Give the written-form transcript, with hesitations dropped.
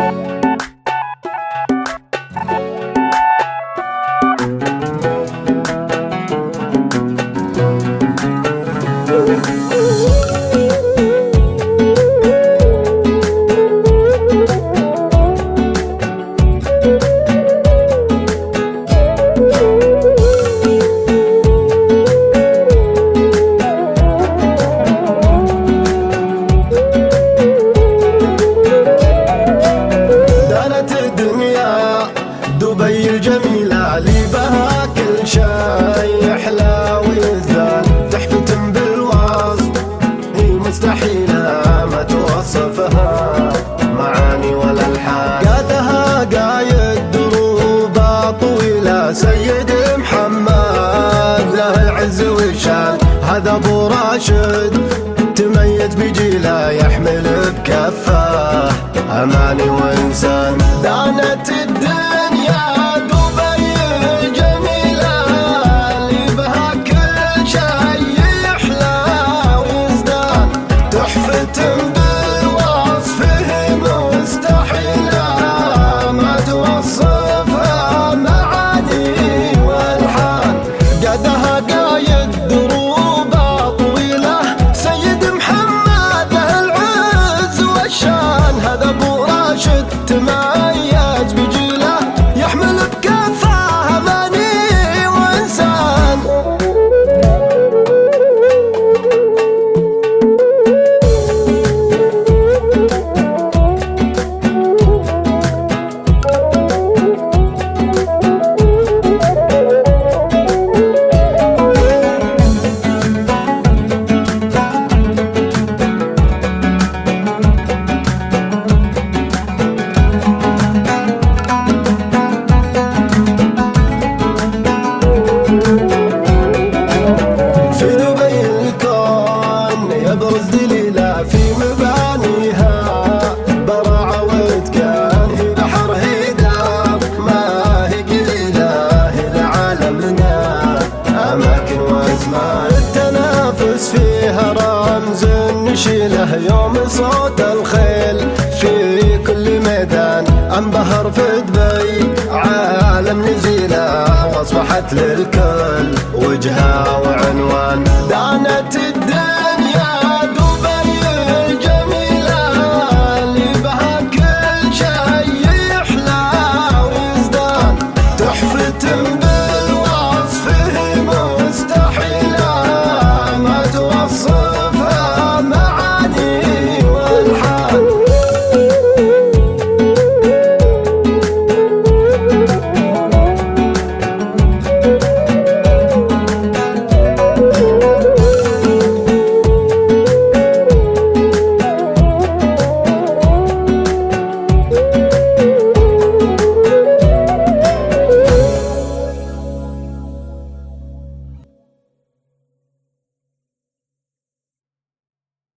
دبي الجميلة اللي بها كل شي يحلى ويزدان، تحفة بالوصف هي مستحيلة ما توصفها معاني ولا الحال. قادها قايد دروبها طويلة سيد محمد له العز والشان، هذا ابو راشد تميز بجيله يحمل بكفه اماني وانسان. دانت الدنيا دبي جميله اللي بها كل شي يحلى ويزدان، تحفة بالوصف هي مستحيله ما توصفها معاني والحان. قدها قايد دروبها طويله سيد محمد له العز والشان، هذا ابو راشد تميز بجيله يحمل بكفه اماني وانسان. يبرز دليله في مبانيها براعة واتقان، هي بحر هدام ما هي قليلة، هي لعالمنا أماكن وأزمان. التنافس فيها رمز نشيله يوم صوت الخيل في كل ميدان، انبهر في دبي عالم نزيله واصبحت للكل وجهة وعنوان. دانت